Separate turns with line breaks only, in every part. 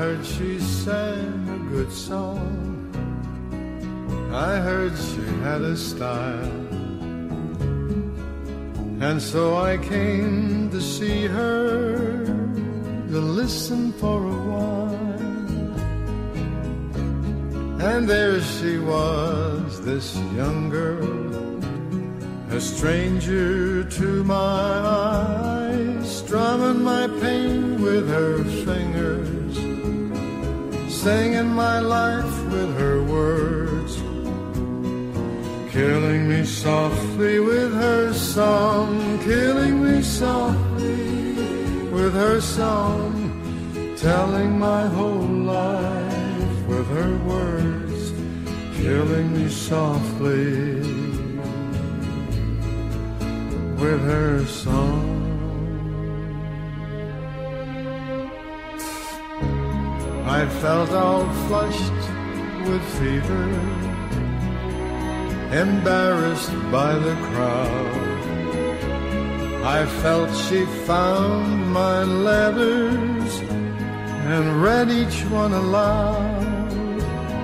heard she sang a good song. I heard she had a style. And so I came to see her, to listen for a while. And there she was, this young girl, a stranger to my eyes, strumming my pain with her fingers, singing my life with her words, killing me softly with her song, killing me softly with her song, telling my whole life with her words, killing me softly with her song. I felt all flushed with fever, embarrassed by the crowd. I felt she found my letters and read each one aloud.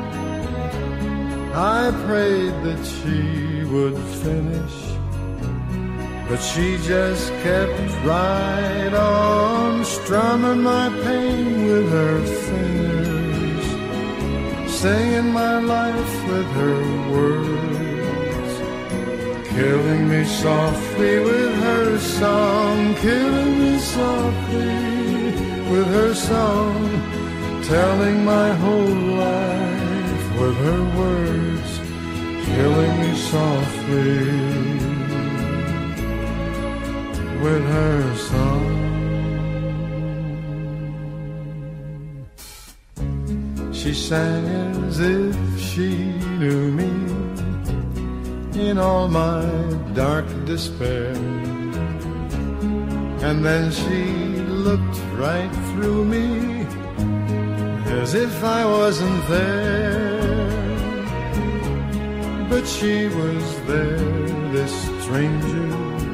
I prayed that she would finish, but she just kept right on, strumming my pain with her fingers, singing my life with her words, killing me softly with her song, killing me softly with her song, telling my whole life with her words, killing me softly with her song. She sang as if she knew me in all my dark despair, and then she looked right through me as if I wasn't there. But she was there, this stranger,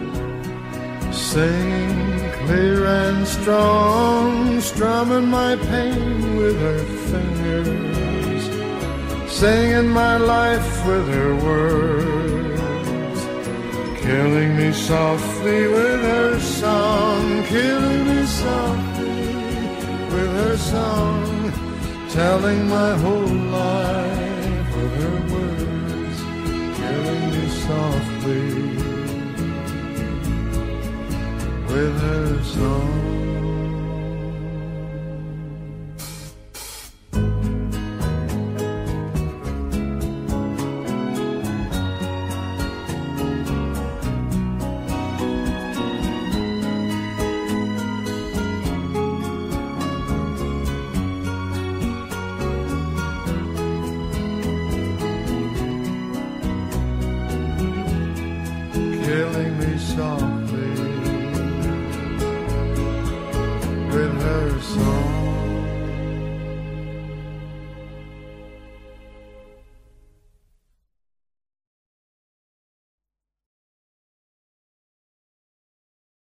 singing clear and strong, strumming my pain with her fingers, singing my life with her words, killing me softly with her song, killing me softly with her song, telling my whole life with her words, killing me softly with her song. Killing me softly